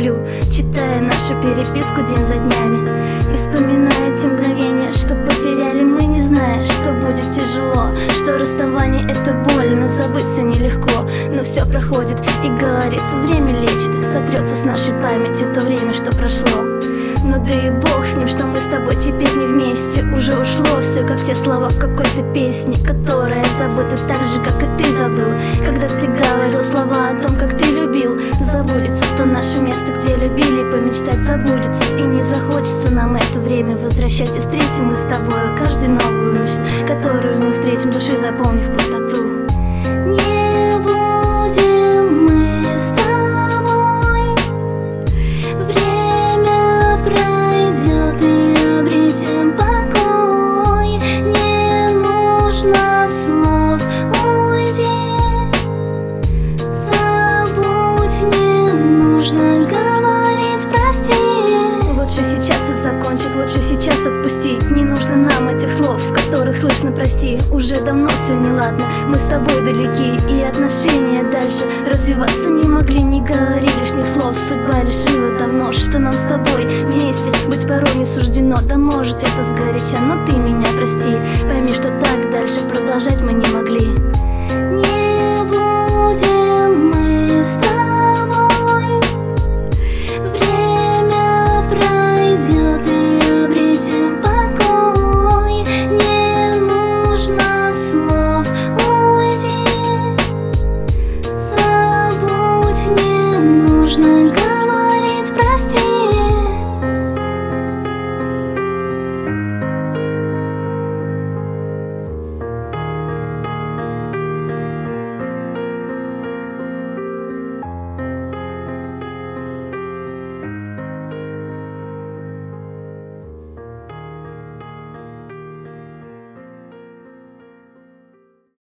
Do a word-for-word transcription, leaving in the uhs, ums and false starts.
люблю, читая нашу переписку день за днями. И вспоминаю те мгновения, что потеряли мы, не зная, что будет тяжело, что расставание — это больно, забыть все нелегко. Но все проходит, и говорится, время лечит, сотрется с нашей памятью то время, что прошло. Но да и бог с ним, что мы с тобой теперь не вместе. Уже ушло все, как те слова в какой-то песне, которая забыта так же, как и ты забыл. Когда ты говорил слова о том, как ты любил, забудется то наше место, где любили. Помечтать забудется, и не захочется нам это время возвращать. И встретим мы с тобой каждую новую мечту, которую мы встретим, души заполнив пустоту. Не будем мы с тобой, время пройдет и обретем покой. Не нужно слов, уйди, забудь, не нужно говорить прости. Лучше сейчас все закончить, лучше сейчас отпустить. Не нужно нам этих слов, в которых слышно прости. Уже давно все неладно, мы с тобой далеки, и отношения дальше развиваться не могли. Не говори лишних слов, судьба решила давно, что нам с тобой вместе быть порой не суждено. Да может это сгоряча, но ты меня прости. Пойми, что так дальше продолжать мы не